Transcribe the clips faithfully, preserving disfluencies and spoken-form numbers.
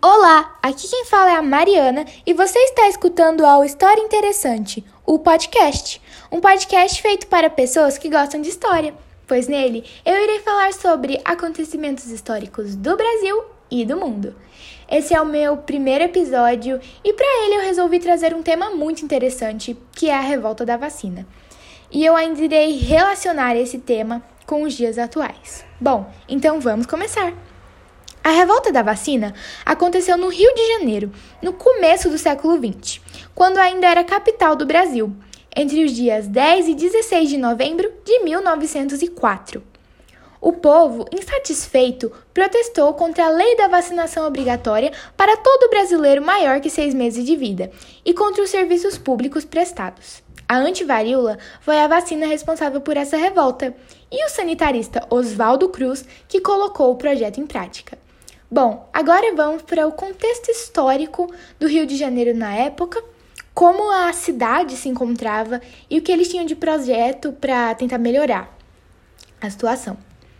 Olá, aqui quem fala é a Mariana e você está escutando ao História Interessante, o podcast. Um podcast feito para pessoas que gostam de história, pois nele eu irei falar sobre acontecimentos históricos do Brasil e do mundo. Esse é o meu primeiro episódio e para ele eu resolvi trazer um tema muito interessante, que é a revolta da vacina. E eu ainda irei relacionar esse tema com os dias atuais. Bom, então vamos começar! A revolta da vacina aconteceu no Rio de Janeiro, no começo do século vinte, quando ainda era capital do Brasil, entre os dias dez e dezesseis de novembro de mil novecentos e quatro. O povo, insatisfeito, protestou contra a lei da vacinação obrigatória para todo brasileiro maior que seis meses de vida e contra os serviços públicos prestados. A antivaríola foi a vacina responsável por essa revolta e o sanitarista Oswaldo Cruz que colocou o projeto em prática. Bom, agora vamos para o contexto histórico do Rio de Janeiro na época, como a cidade se encontrava e o que eles tinham de projeto para tentar melhorar a situação.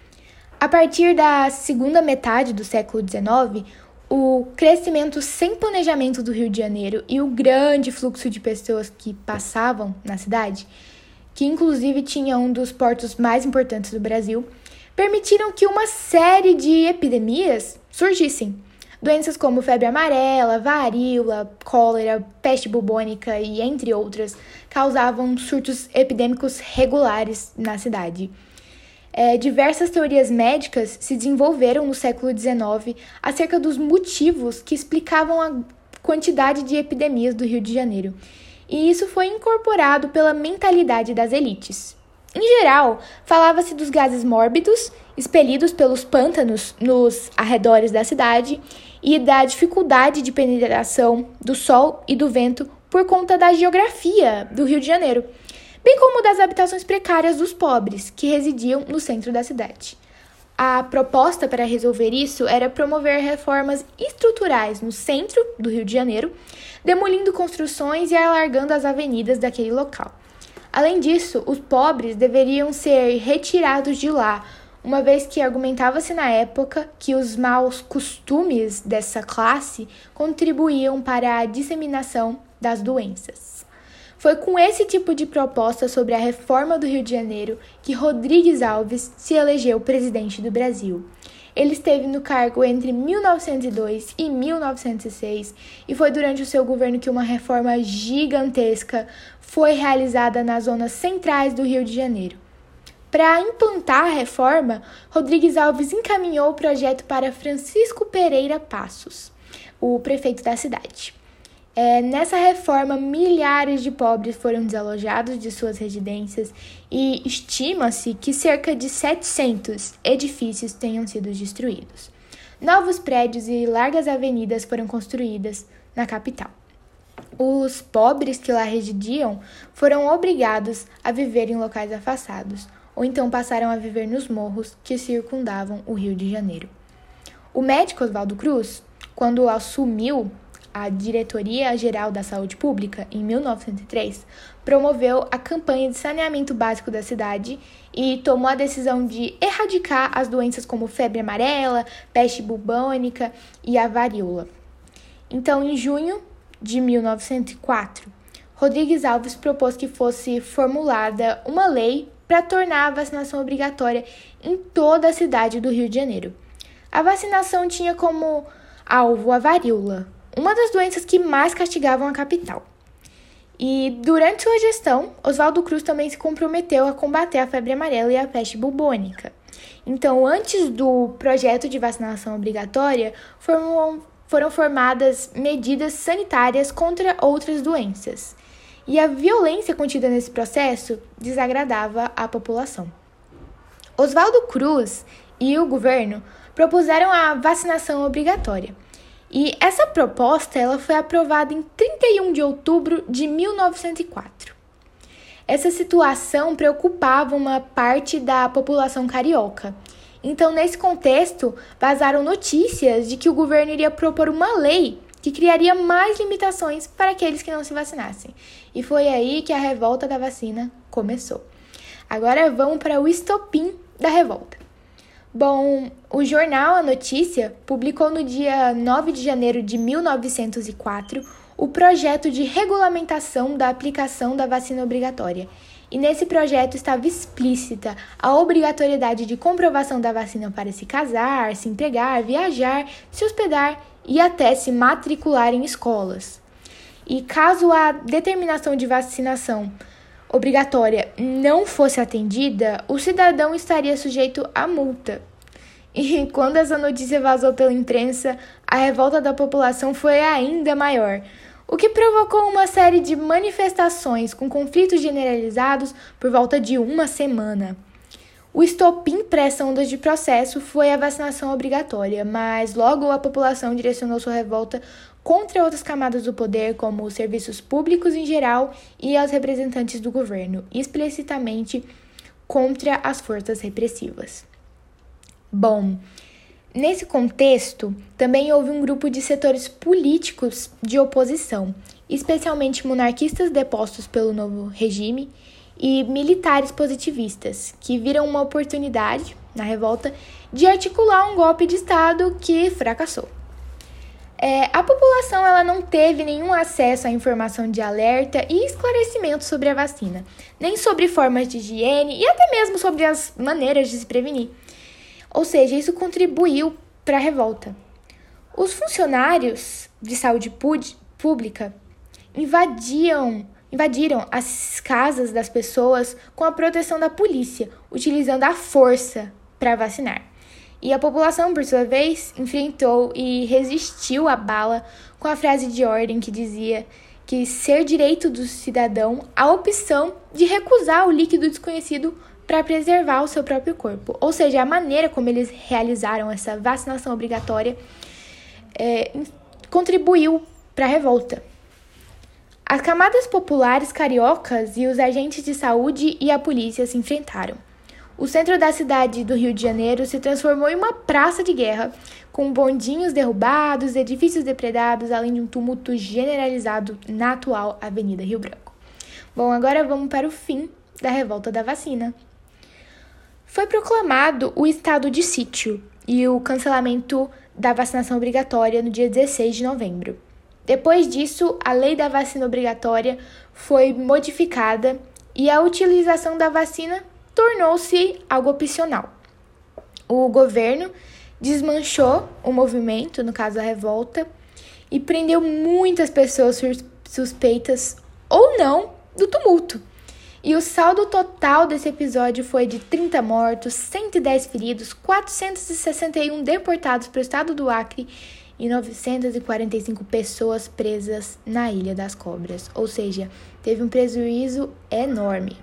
A partir da segunda metade do século dezenove, o crescimento sem planejamento do Rio de Janeiro e o grande fluxo de pessoas que passavam na cidade, que inclusive tinha um dos portos mais importantes do Brasil, permitiram que uma série de epidemias surgissem. Doenças como febre amarela, varíola, cólera, peste bubônica e entre outras causavam surtos epidêmicos regulares na cidade. É, diversas teorias médicas se desenvolveram no século dezenove acerca dos motivos que explicavam a quantidade de epidemias do Rio de Janeiro. E isso foi incorporado pela mentalidade das elites. Em geral, falava-se dos gases mórbidos expelidos pelos pântanos nos arredores da cidade e da dificuldade de penetração do sol e do vento por conta da geografia do Rio de Janeiro, bem como das habitações precárias dos pobres que residiam no centro da cidade. A proposta para resolver isso era promover reformas estruturais no centro do Rio de Janeiro, demolindo construções e alargando as avenidas daquele local. Além disso, os pobres deveriam ser retirados de lá, uma vez que argumentava-se na época que os maus costumes dessa classe contribuíam para a disseminação das doenças. Foi com esse tipo de proposta sobre a reforma do Rio de Janeiro que Rodrigues Alves se elegeu presidente do Brasil. Ele esteve no cargo entre mil novecentos e dois e mil novecentos e seis e foi durante o seu governo que uma reforma gigantesca foi realizada nas zonas centrais do Rio de Janeiro. Para implantar a reforma, Rodrigues Alves encaminhou o projeto para Francisco Pereira Passos, o prefeito da cidade. É, nessa reforma, milhares de pobres foram desalojados de suas residências e estima-se que cerca de setecentos edifícios tenham sido destruídos. Novos prédios e largas avenidas foram construídas na capital. Os pobres que lá residiam foram obrigados a viver em locais afastados, ou então passaram a viver nos morros que circundavam o Rio de Janeiro. O médico Oswaldo Cruz, quando assumiu a Diretoria-Geral da Saúde Pública, em mil novecentos e três, promoveu a campanha de saneamento básico da cidade e tomou a decisão de erradicar as doenças como febre amarela, peste bubônica e a varíola. Então, em junho de mil novecentos e quatro, Rodrigues Alves propôs que fosse formulada uma lei para tornar a vacinação obrigatória em toda a cidade do Rio de Janeiro. A vacinação tinha como alvo a varíola, uma das doenças que mais castigavam a capital. E durante sua gestão, Oswaldo Cruz também se comprometeu a combater a febre amarela e a peste bubônica. Então, antes do projeto de vacinação obrigatória, foram, foram formadas medidas sanitárias contra outras doenças. E a violência contida nesse processo desagradava a população. Oswaldo Cruz e o governo propuseram a vacinação obrigatória. E essa proposta ela foi aprovada em trinta e um de outubro de mil novecentos e quatro. Essa situação preocupava uma parte da população carioca. Então, nesse contexto, vazaram notícias de que o governo iria propor uma lei que criaria mais limitações para aqueles que não se vacinassem. E foi aí que a revolta da vacina começou. Agora vamos para o estopim da revolta. Bom, o jornal A Notícia publicou no dia nove de janeiro de mil novecentos e quatro o projeto de regulamentação da aplicação da vacina obrigatória. E nesse projeto estava explícita a obrigatoriedade de comprovação da vacina para se casar, se empregar, viajar, se hospedar e até se matricular em escolas. E caso a determinação de vacinação obrigatória não fosse atendida, o cidadão estaria sujeito a multa. E quando essa notícia vazou pela imprensa, a revolta da população foi ainda maior, o que provocou uma série de manifestações com conflitos generalizados por volta de uma semana. O estopim para essa onda de processo foi a vacinação obrigatória, mas logo a população direcionou sua revolta contra outras camadas do poder, como os serviços públicos em geral e aos representantes do governo, explicitamente contra as forças repressivas. Bom, nesse contexto, também houve um grupo de setores políticos de oposição, especialmente monarquistas depostos pelo novo regime e militares positivistas, que viram uma oportunidade, na revolta, de articular um golpe de Estado que fracassou. É, a população ela não teve nenhum acesso à informação de alerta e esclarecimento sobre a vacina, nem sobre formas de higiene e até mesmo sobre as maneiras de se prevenir. Ou seja, isso contribuiu para a revolta. Os funcionários de saúde pública invadiam, invadiram as casas das pessoas com a proteção da polícia, utilizando a força para vacinar. E a população, por sua vez, enfrentou e resistiu à bala com a frase de ordem que dizia que ser direito do cidadão a opção de recusar o líquido desconhecido para preservar o seu próprio corpo. Ou seja, a maneira como eles realizaram essa vacinação obrigatória é, contribuiu para a revolta. As camadas populares cariocas e os agentes de saúde e a polícia se enfrentaram. O centro da cidade do Rio de Janeiro se transformou em uma praça de guerra, com bondinhos derrubados, edifícios depredados, além de um tumulto generalizado na atual Avenida Rio Branco. Bom, agora vamos para o fim da revolta da vacina. Foi proclamado o estado de sítio e o cancelamento da vacinação obrigatória no dia dezesseis de novembro. Depois disso, a lei da vacina obrigatória foi modificada e a utilização da vacina tornou-se algo opcional. O governo desmanchou o movimento, no caso a revolta, e prendeu muitas pessoas suspeitas ou não do tumulto. E o saldo total desse episódio foi de trinta mortos, cento e dez feridos, quatrocentos e sessenta e um deportados para o estado do Acre e novecentas e quarenta e cinco pessoas presas na Ilha das Cobras. Ou seja, teve um prejuízo enorme.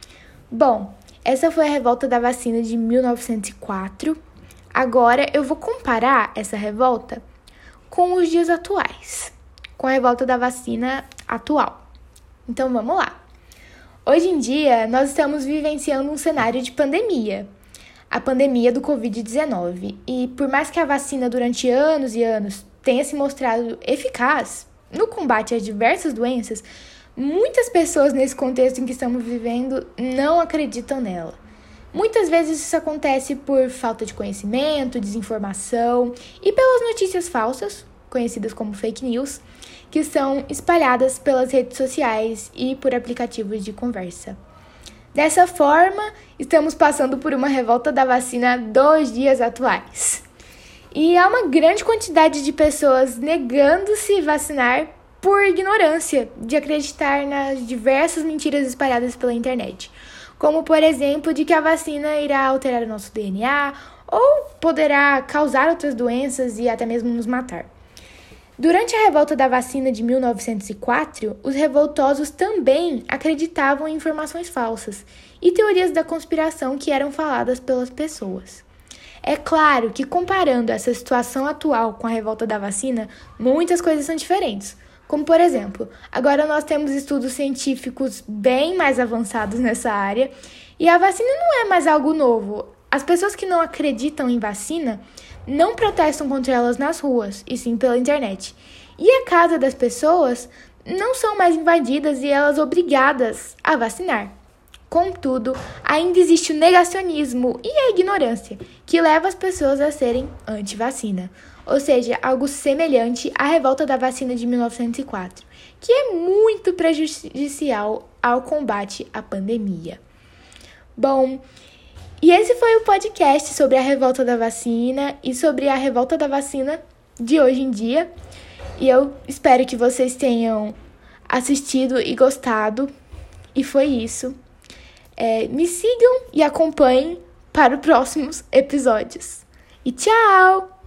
Bom, essa foi a revolta da vacina de mil novecentos e quatro. Agora eu vou comparar essa revolta com os dias atuais, com a revolta da vacina atual. Então vamos lá. Hoje em dia, nós estamos vivenciando um cenário de pandemia, a pandemia do covid dezenove. E por mais que a vacina durante anos e anos tenha se mostrado eficaz no combate a diversas doenças, muitas pessoas nesse contexto em que estamos vivendo não acreditam nela. Muitas vezes isso acontece por falta de conhecimento, desinformação e pelas notícias falsas, conhecidas como fake news, que são espalhadas pelas redes sociais e por aplicativos de conversa. Dessa forma, estamos passando por uma revolta da vacina dos dias atuais. E há uma grande quantidade de pessoas negando-se vacinar por ignorância de acreditar nas diversas mentiras espalhadas pela internet, como, por exemplo, de que a vacina irá alterar o nosso D N A ou poderá causar outras doenças e até mesmo nos matar. Durante a revolta da vacina de mil novecentos e quatro, os revoltosos também acreditavam em informações falsas e teorias da conspiração que eram faladas pelas pessoas. É claro que, comparando essa situação atual com a revolta da vacina, muitas coisas são diferentes. Como, por exemplo, agora nós temos estudos científicos bem mais avançados nessa área e a vacina não é mais algo novo. As pessoas que não acreditam em vacina não protestam contra elas nas ruas, e sim pela internet. E a casa das pessoas não são mais invadidas e elas obrigadas a vacinar. Contudo, ainda existe o negacionismo e a ignorância, que leva as pessoas a serem anti-vacina, ou seja, algo semelhante à revolta da vacina de mil novecentos e quatro, que é muito prejudicial ao combate à pandemia. Bom, e esse foi o podcast sobre a revolta da vacina e sobre a revolta da vacina de hoje em dia. E eu espero que vocês tenham assistido e gostado. E foi isso. É, me sigam e acompanhem para os próximos episódios. E tchau!